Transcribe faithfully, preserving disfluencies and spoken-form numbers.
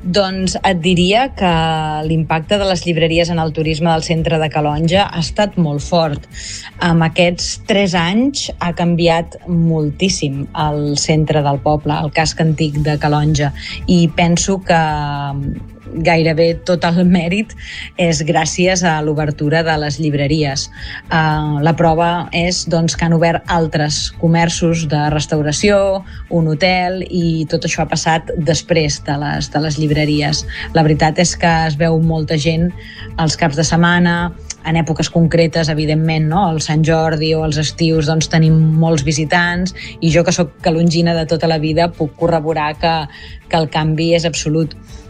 Doncs et diria que l'impacte de les llibreries en el turisme del centre de Calonge ha estat molt fort. En aquests tres anys ha canviat moltíssim el centre del poble, el casc antic de Calonge, i penso que gairebé tot el mèrit és gràcies a l'obertura de les llibreries. Uh, la prova és doncs, que han obert altres comerços de restauració, un hotel, i tot això ha passat després de les, de les llibreries. La veritat és que es veu molta gent els caps de setmana, en èpoques concretes, evidentment, no? El Sant Jordi o els estius doncs, tenim molts visitants, i jo, que sóc calongina de tota la vida, puc corroborar que, que el canvi és absolut.